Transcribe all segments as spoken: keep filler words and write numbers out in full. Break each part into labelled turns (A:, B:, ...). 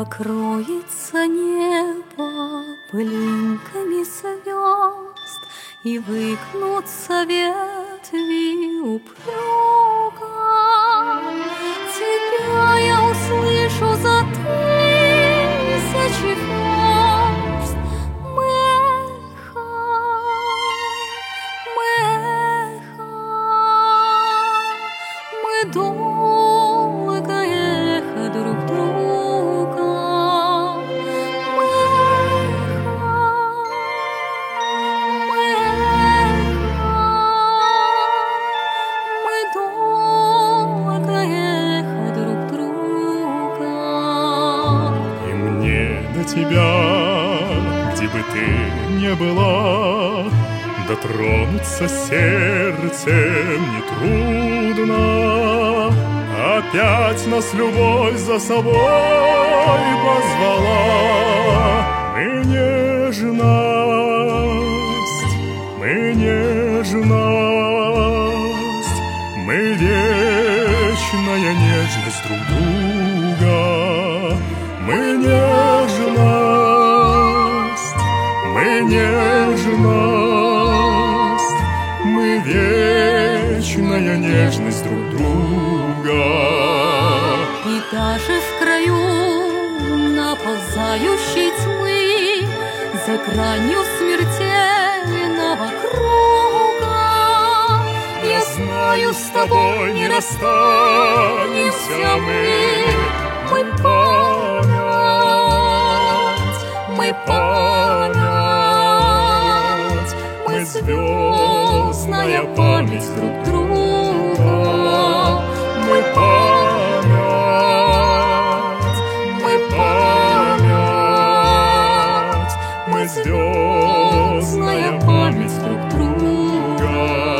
A: Покроется небо пылинками звезд, и выгнутся ветви упрека. Тебя я услышу за тысячи верст. Мы эхо, мы эхо, мы долгое эхо друг друга. Мы эхо, мы эхо, мы долгое эхо друг друга.
B: И мне до тебя, где бы ты ни была, дотронуться сердцем нетрудно. Опять нас любовь за собой позвала. Мы нежность, мы нежность, мы вечная нежность друг друга. Мы нежность, мы нежность, мы вечная нежность друг друга.
A: И даже в краю наползающей тьмы, за гранью смертельного круга,
B: Я знаю, с тобой не расстанемся мы.
A: Мы память, мы память, мы звездная память друг друга.
B: Мы память, мы память, мы звездная память друг друга.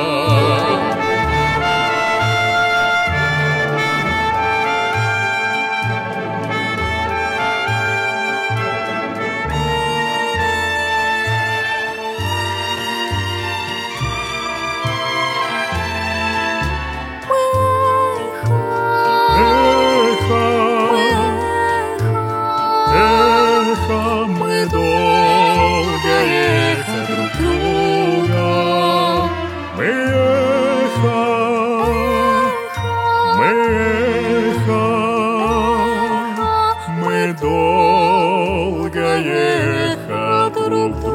B: Мы долгое эхо друг друга. Мы эхо, мы эхо, мы долгое эхо друг друга.